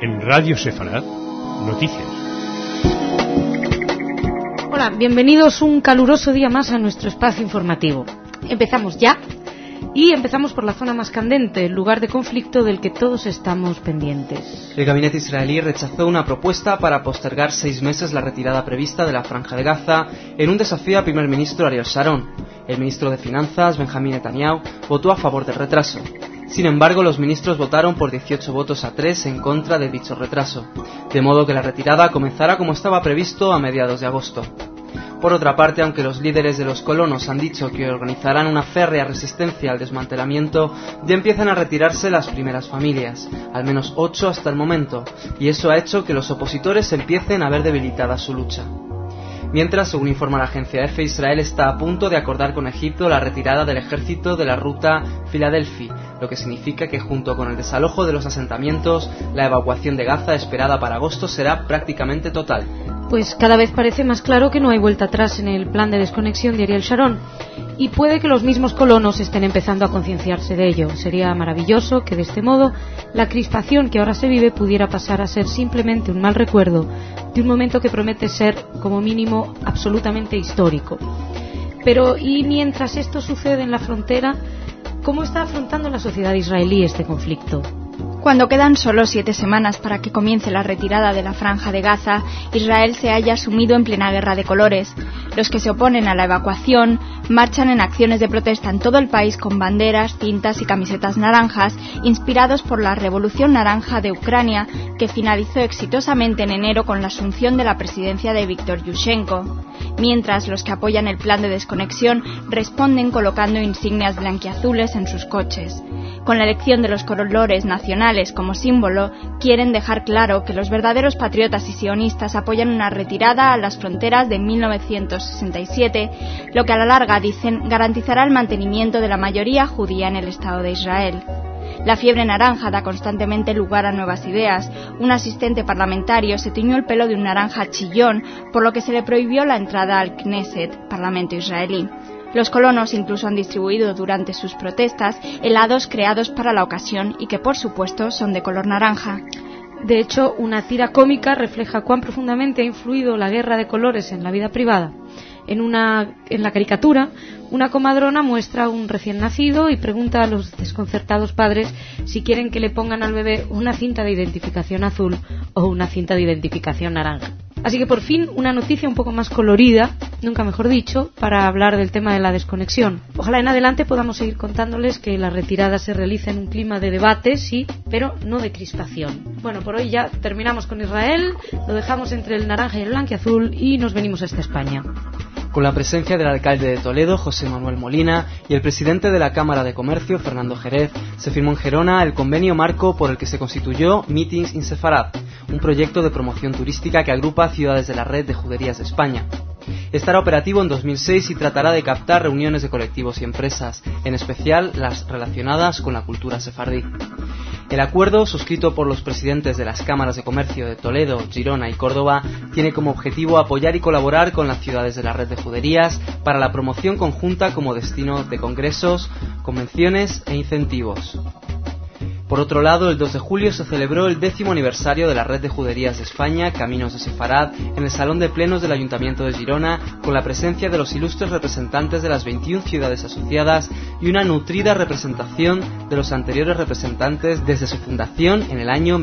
En Radio Sefarad, noticias. Hola, bienvenidos un caluroso día más a nuestro espacio informativo. Empezamos ya y empezamos por la zona más candente, el lugar de conflicto del que todos estamos pendientes. El gabinete israelí rechazó una propuesta para postergar 6 meses la retirada prevista de la Franja de Gaza en un desafío al primer ministro Ariel Sharon. El ministro de Finanzas, Benjamín Netanyahu, votó a favor del retraso. Sin embargo, los ministros votaron por 18 votos a 3 en contra de dicho retraso, de modo que la retirada comenzará como estaba previsto a mediados de agosto. Por otra parte, aunque los líderes de los colonos han dicho que organizarán una férrea resistencia al desmantelamiento, ya empiezan a retirarse las primeras familias, al menos 8 hasta el momento, y eso ha hecho que los opositores empiecen a ver debilitada su lucha. Mientras, según informa la agencia EFE, Israel está a punto de acordar con Egipto la retirada del ejército de la ruta Filadelfia, lo que significa que junto con el desalojo de los asentamientos, la evacuación de Gaza esperada para agosto será prácticamente total. Pues cada vez parece más claro que no hay vuelta atrás en el plan de desconexión de Ariel Sharon, y puede que los mismos colonos estén empezando a concienciarse de ello. Sería maravilloso que de este modo la crispación que ahora se vive pudiera pasar a ser simplemente un mal recuerdo de un momento que promete ser, como mínimo, absolutamente histórico. Pero, ¿y mientras esto sucede en la frontera, cómo está afrontando la sociedad israelí este conflicto? Cuando quedan solo 7 semanas para que comience la retirada de la Franja de Gaza, Israel se halla sumido en plena guerra de colores. Los que se oponen a la evacuación marchan en acciones de protesta en todo el país con banderas, cintas y camisetas naranjas, inspirados por la Revolución Naranja de Ucrania, que finalizó exitosamente en enero con la asunción de la presidencia de Víktor Yushchenko. Mientras, los que apoyan el plan de desconexión responden colocando insignias blanquiazules en sus coches. Con la elección de los colores nacionales como símbolo, quieren dejar claro que los verdaderos patriotas y sionistas apoyan una retirada a las fronteras de 1967, lo que a la larga, dicen, garantizará el mantenimiento de la mayoría judía en el Estado de Israel. La fiebre naranja da constantemente lugar a nuevas ideas. Un asistente parlamentario se tiñó el pelo de un naranja chillón, por lo que se le prohibió la entrada al Knesset, parlamento israelí. Los colonos incluso han distribuido durante sus protestas helados creados para la ocasión y que, por supuesto, son de color naranja. De hecho, una tira cómica refleja cuán profundamente ha influido la guerra de colores en la vida privada. En la caricatura, una comadrona muestra a un recién nacido y pregunta a los desconcertados padres si quieren que le pongan al bebé una cinta de identificación azul o una cinta de identificación naranja. Así que por fin una noticia un poco más colorida, nunca mejor dicho, para hablar del tema de la desconexión. Ojalá en adelante podamos seguir contándoles que la retirada se realiza en un clima de debate, sí, pero no de crispación. Bueno, por hoy ya terminamos con Israel, lo dejamos entre el naranja y el blanquiazul y nos venimos hasta España. Con la presencia del alcalde de Toledo, José Manuel Molina, y el presidente de la Cámara de Comercio, Fernando Jerez, se firmó en Gerona el convenio marco por el que se constituyó Meetings in Sefarad, un proyecto de promoción turística que agrupa ciudades de la red de juderías de España. Estará operativo en 2006 y tratará de captar reuniones de colectivos y empresas, en especial las relacionadas con la cultura sefardí. El acuerdo, suscrito por los presidentes de las cámaras de comercio de Toledo, Girona y Córdoba, tiene como objetivo apoyar y colaborar con las ciudades de la red de juderías para la promoción conjunta como destino de congresos, convenciones e incentivos. Por otro lado, el 2 de julio se celebró el 10º aniversario de la Red de Juderías de España, Caminos de Sefarad, en el Salón de Plenos del Ayuntamiento de Girona, con la presencia de los ilustres representantes de las 21 ciudades asociadas y una nutrida representación de los anteriores representantes desde su fundación en el año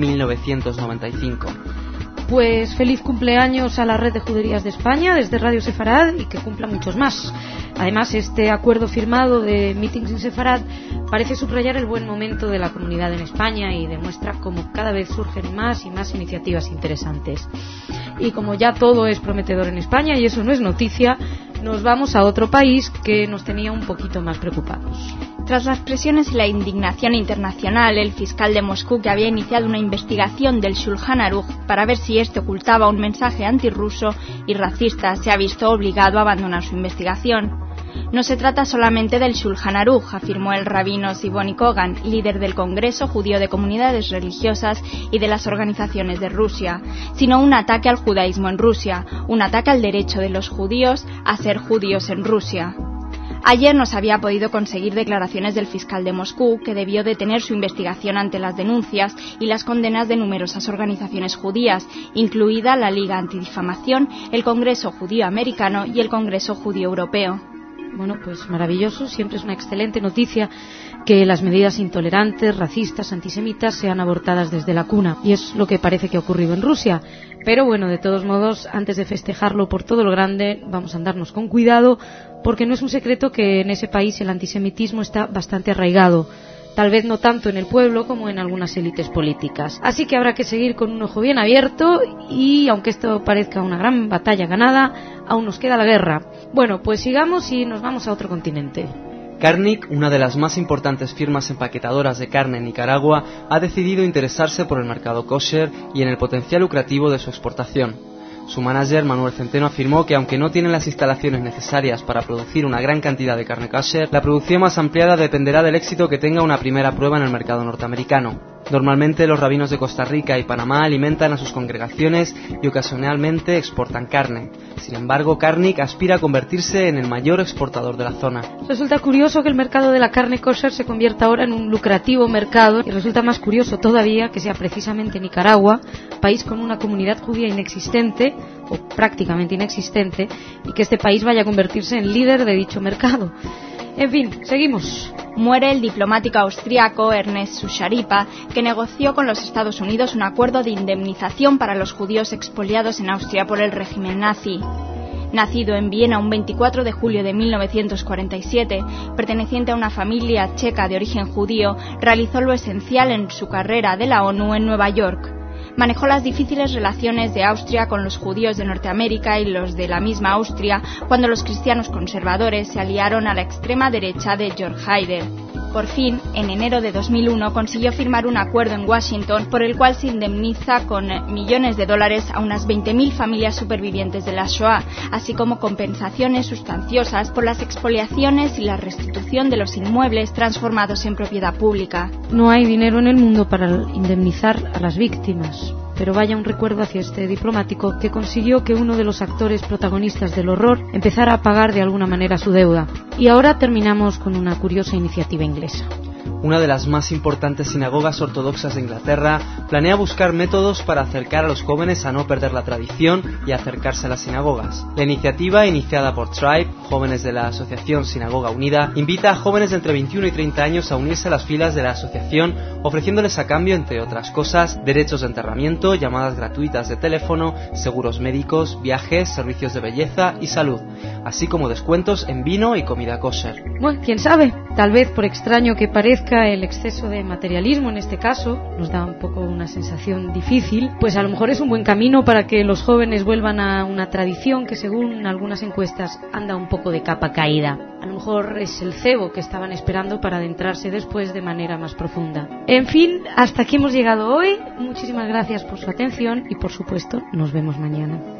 1995. Pues feliz cumpleaños a la Red de Juderías de España desde Radio Sefarad y que cumpla muchos más. Además, este acuerdo firmado de Meetings in Sefarad parece subrayar el buen momento de la comunidad en España y demuestra cómo cada vez surgen más y más iniciativas interesantes. Y como ya todo es prometedor en España y eso no es noticia, nos vamos a otro país que nos tenía un poquito más preocupados. Tras las presiones y la indignación internacional, el fiscal de Moscú, que había iniciado una investigación del Shulchan Aruch para ver si este ocultaba un mensaje antirruso y racista, se ha visto obligado a abandonar su investigación. No se trata solamente del Shulchan Aruch, afirmó el rabino Sibony Kogan, líder del Congreso Judío de Comunidades Religiosas y de las Organizaciones de Rusia, sino un ataque al judaísmo en Rusia, un ataque al derecho de los judíos a ser judíos en Rusia. Ayer no se había podido conseguir declaraciones del fiscal de Moscú, que debió detener su investigación ante las denuncias y las condenas de numerosas organizaciones judías, incluida la Liga Antidifamación, el Congreso Judío Americano y el Congreso Judío Europeo. Bueno, pues maravilloso, siempre es una excelente noticia que las medidas intolerantes, racistas, antisemitas sean abortadas desde la cuna, y es lo que parece que ha ocurrido en Rusia. Pero bueno, de todos modos, antes de festejarlo por todo lo grande, vamos a andarnos con cuidado, porque no es un secreto que en ese país el antisemitismo está bastante arraigado. Tal vez no tanto en el pueblo como en algunas élites políticas. Así que habrá que seguir con un ojo bien abierto y, aunque esto parezca una gran batalla ganada, aún nos queda la guerra. Bueno, pues sigamos y nos vamos a otro continente. Carnic, una de las más importantes firmas empaquetadoras de carne en Nicaragua, ha decidido interesarse por el mercado kosher y en el potencial lucrativo de su exportación. Su manager, Manuel Centeno, afirmó que aunque no tienen las instalaciones necesarias para producir una gran cantidad de carne kosher, la producción más ampliada dependerá del éxito que tenga una primera prueba en el mercado norteamericano. Normalmente los rabinos de Costa Rica y Panamá alimentan a sus congregaciones y ocasionalmente exportan carne. Sin embargo, Carnic aspira a convertirse en el mayor exportador de la zona. Resulta curioso que el mercado de la carne kosher se convierta ahora en un lucrativo mercado, y resulta más curioso todavía que sea precisamente Nicaragua, país con una comunidad judía inexistente, o prácticamente inexistente, y que este país vaya a convertirse en líder de dicho mercado. En fin, seguimos. Muere el diplomático austriaco Ernest Sucharipa, que negoció con los Estados Unidos un acuerdo de indemnización para los judíos expoliados en Austria por el régimen nazi. Nacido en Viena un 24 de julio de 1947, perteneciente a una familia checa de origen judío, realizó lo esencial en su carrera de la ONU en Nueva York. Manejó las difíciles relaciones de Austria con los judíos de Norteamérica y los de la misma Austria cuando los cristianos conservadores se aliaron a la extrema derecha de Georg Haider. Por fin, en enero de 2001, consiguió firmar un acuerdo en Washington por el cual se indemniza con millones de dólares a unas 20.000 familias supervivientes de la Shoah, así como compensaciones sustanciosas por las expoliaciones y la restitución de los inmuebles transformados en propiedad pública. No hay dinero en el mundo para indemnizar a las víctimas, pero vaya un recuerdo hacia este diplomático que consiguió que uno de los actores protagonistas del horror empezara a pagar de alguna manera su deuda. Y ahora terminamos con una curiosa iniciativa inglesa. Una de las más importantes sinagogas ortodoxas de Inglaterra planea buscar métodos para acercar a los jóvenes a no perder la tradición y acercarse a las sinagogas. La iniciativa, iniciada por Tribe, jóvenes de la Asociación Sinagoga Unida, invita a jóvenes de entre 21 y 30 años a unirse a las filas de la asociación, ofreciéndoles a cambio, entre otras cosas, derechos de enterramiento, llamadas gratuitas de teléfono, seguros médicos, viajes, servicios de belleza y salud, así como descuentos en vino y comida kosher. Bueno, quién sabe, tal vez por extraño que parezca el exceso de materialismo en este caso, nos da un poco una sensación difícil, pues a lo mejor es un buen camino para que los jóvenes vuelvan a una tradición que según algunas encuestas anda un poco de capa caída. A lo mejor es el cebo que estaban esperando para adentrarse después de manera más profunda. En fin, hasta aquí hemos llegado hoy. Muchísimas gracias por su atención y por supuesto nos vemos mañana.